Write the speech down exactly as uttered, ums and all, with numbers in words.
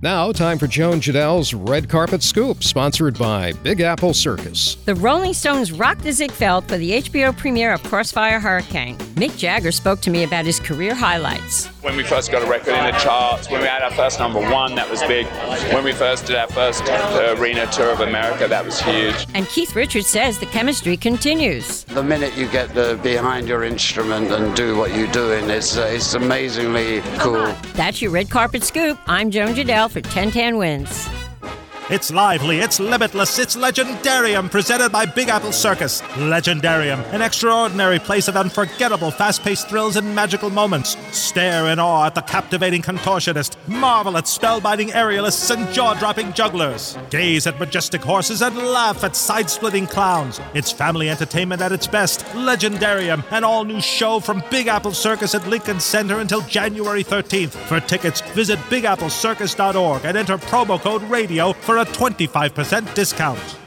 Now, time for Joan Jadell's Red Carpet Scoop, sponsored by Big Apple Circus. The Rolling Stones rocked the Ziegfeld for the H B O premiere of Crossfire Hurricane. Mick Jagger spoke to me about his career highlights. When we first got a record in the charts, when we had our first number one, that was big. When we first did our first uh, arena tour of America, that was huge. And Keith Richards says the chemistry continues. The minute you get the, behind your instrument and do what you're doing, it's, uh, it's amazingly cool. That's your Red Carpet Scoop. I'm Joan Jadell for ten ten Wins. It's lively, it's limitless, it's Legendarium, presented by Big Apple Circus. Legendarium, an extraordinary place of unforgettable fast-paced thrills and magical moments. Stare in awe at the captivating contortionist, marvel at spellbinding aerialists and jaw-dropping jugglers. Gaze at majestic horses and laugh at side-splitting clowns. It's family entertainment at its best. Legendarium, an all-new show from Big Apple Circus at Lincoln Center until January thirteenth. For tickets, visit big apple circus dot org and enter promo code RADIO for a twenty-five percent discount.